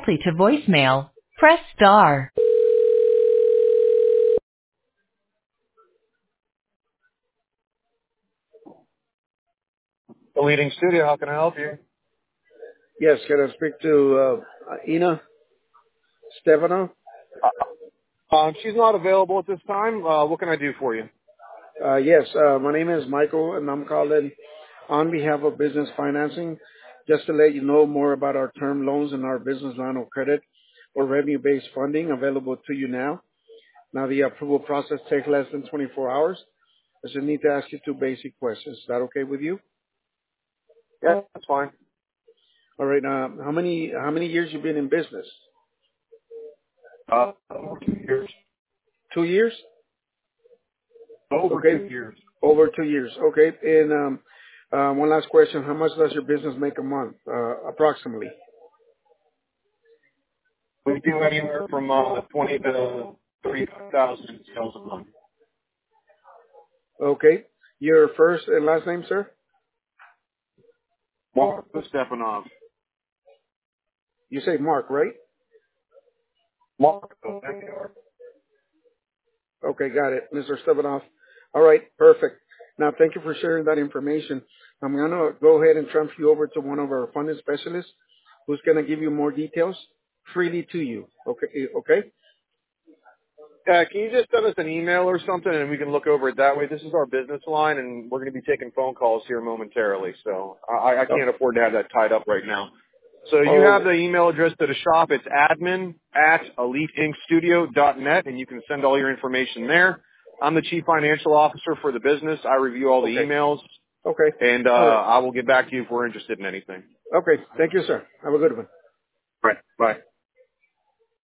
directly to voicemail, press star. The leading studio, how can I help you? Yes, can I speak to Ina Stefano? She's not available at this time. What can I do for you? Yes, my name is Michael, and I'm calling on behalf of Business Financing just to let you know more about our term loans and our business line of credit or revenue-based funding available to you now. Now, the approval process takes less than 24 hours. I just need to ask you two basic questions. Is that okay with you? Yeah, that's fine. All right. How many years you been in business? 2 years. 2 years? Over Okay. 2 years. Over 2 years. Okay. And one last question. How much does your business make a month, approximately? We do anywhere from 20 to 30,000 sales a month. Okay. Your first and last name, sir? Marco Stepanov. You say Mark, right? Marco. Okay, got it. Mr. Stevanoff. All right, perfect. Now, thank you for sharing that information. I'm going to go ahead and transfer you over to one of our funding specialists who's going to give you more details freely to you. Okay? Okay? Can you just send us an email or something and we can look over it that way? This is our business line and we're going to be taking phone calls here momentarily. So I can't afford to have that tied up right now. So you have the email address to the shop. It's admin@eliteinkstudio.net and you can send all your information there. I'm the chief financial officer for the business. I review all the emails. Okay. And I will get back to you if we're interested in anything. Okay. Thank you, sir. Have a good one. All right. Bye.